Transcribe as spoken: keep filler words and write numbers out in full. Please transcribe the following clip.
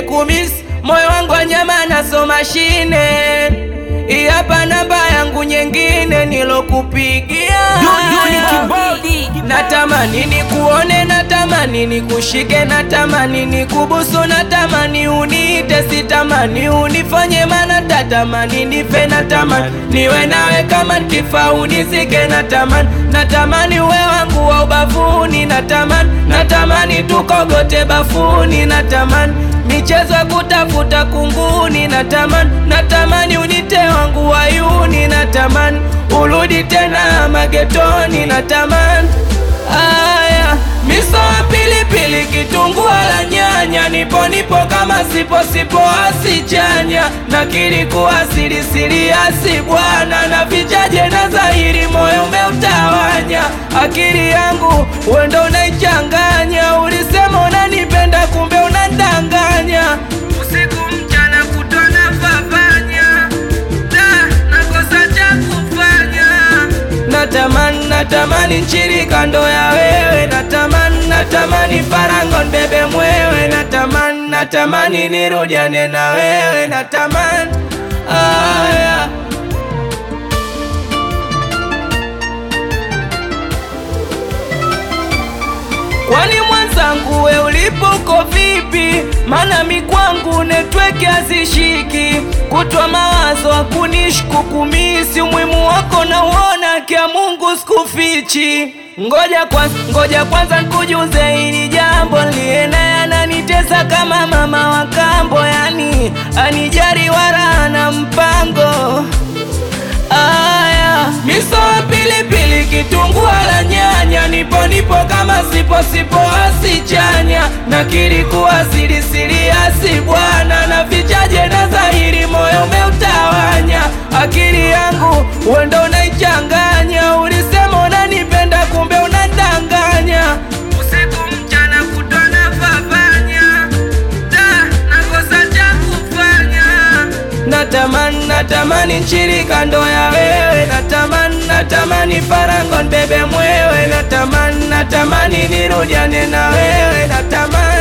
nimekumiss, moyo wangu wa nyama na so mashine. Hii hapa namba yangu nyingine nilokupigia. Natamani nikuone, natamani nikushike, natamani nikubusu, natamani uniite, sitamani unifanye mana tatamani nife, natamani niwe nawe kama nikifa unizike, natamani natamani uwe wangu wa ubavuni, natamani natamani tukogote bafuni, natamani michezo kutafuta kunguni, natamani natamani unite wangu wayuni, natamani urudi tena magetoni, natamani aya miso pilipili kitunguu la nyanya, nipo nipo kama sipo sipo asichanya, nakiri kuwa siri siri asi bwana, na vichaje na dhahiri moyo umeutawanya, akili yangu wendo unaichanganya, ulisema unanipenda kumbe unandanganya, usiku mchana kutona fafanya, da nakosa cha kufanya, natamani natamani nchiri kando ya wewe, natamani natamani farango bebe mwewe, natamani natamani nirudiane na wewe, natamani aya. Kwani mwanzangu we ulipo uko vipi? Mana mikwangu network hazishiki, kutwa mawazo hakunishku kumisi, umuhimu wako na uona kia Mungu sikufichi. Ngoja kwanza, ngoja kwanza nikujuze hili jambo, liena yananitesa kama mama wa kambo, yani anijari wala na mpango. Aya miso pilipili kitunguu la nyanya, nipo nipo kama sipo sipo asichanya, nakiri kuwa siri siri asi bwana, na vichaje na dhahiri moyo umeutawanya, akili yangu wendo unaichanganya, ulisema unanipenda kumbe unandanganya, usiku mchana kutona fafanya, da nakosa cha kufanya, natamani natamani nchiri kando ya wewe, natamani natamani farango bebe mwewe, natamani natamani nirudiane na wewe, natamani